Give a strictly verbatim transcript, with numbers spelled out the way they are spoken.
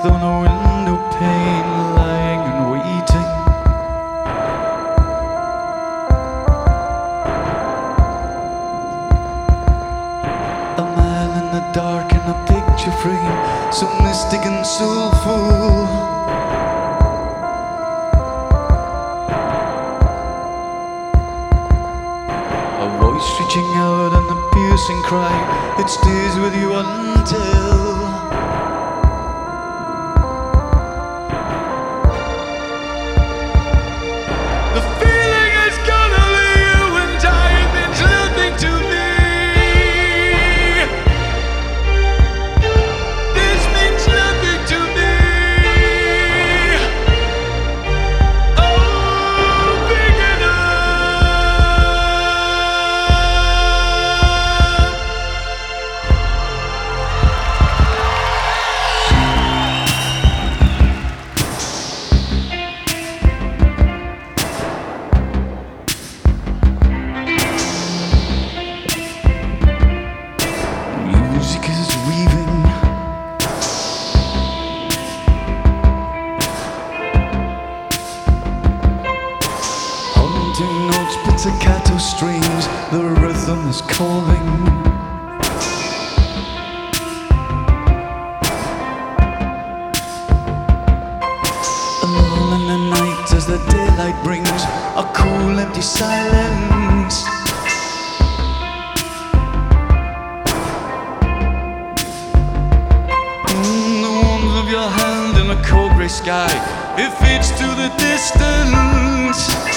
breath on a window pane, lying and waiting. A man in the dark in a picture frame, so mystic and soulful. A voice reaching out and a piercing cry, it stays with you until the feeling is gonna leave you and die. It means nothing to me. This means nothing to me. Oh, big music is weaving, haunting notes, pizzicato strings, the rhythm is calling. Alone in the night as the daylight brings a cool empty silence. Your hand in a cold grey sky, it fades to the distance.